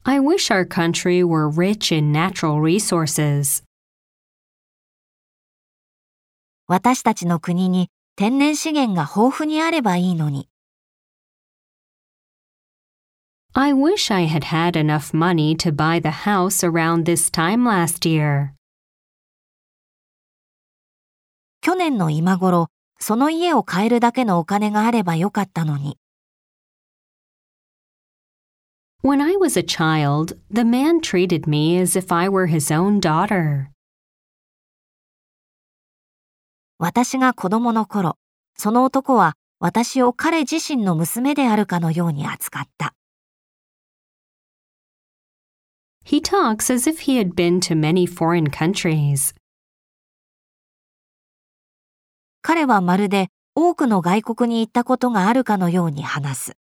I wish our country were rich in natural resources. 私たちの国に天然資源が豊富にあればいいのに。 I wish I had had enough money to buy the house around this time last year. 去年の今頃、その家を買えるだけのお金があればよかったのに。 When I was a child, the man treated me as if I were his own daughter. 私が子供の頃、その男は私を彼自身の娘であるかのように扱った。 He talks as if he had been to many foreign countries. 彼はまるで多くの外国に行ったことがあるかのように話す。